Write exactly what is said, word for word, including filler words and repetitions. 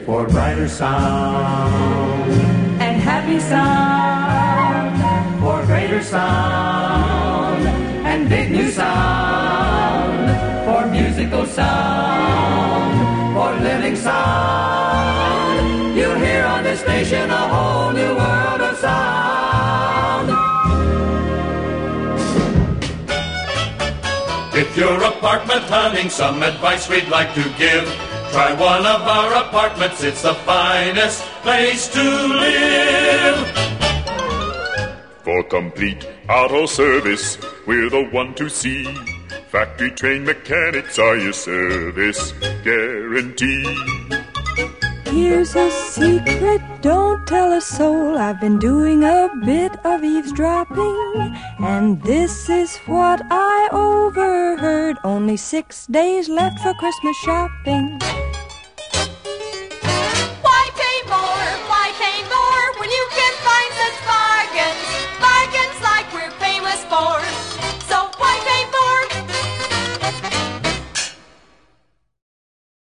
for brighter sound and happy sound, for greater sound and big new sound, for musical sound, for living sound. You'll hear on this station a whole new world of sound. If you're apartment hunting, some advice we'd like to give. Try one of our apartments, it's the finest place to live. For complete auto service, we're the one to see. Factory-trained mechanics are your service guarantee. Here's a secret, don't tell a soul. I've been doing a bit of eavesdropping, and this is what I overheard. Only six days left for Christmas shopping.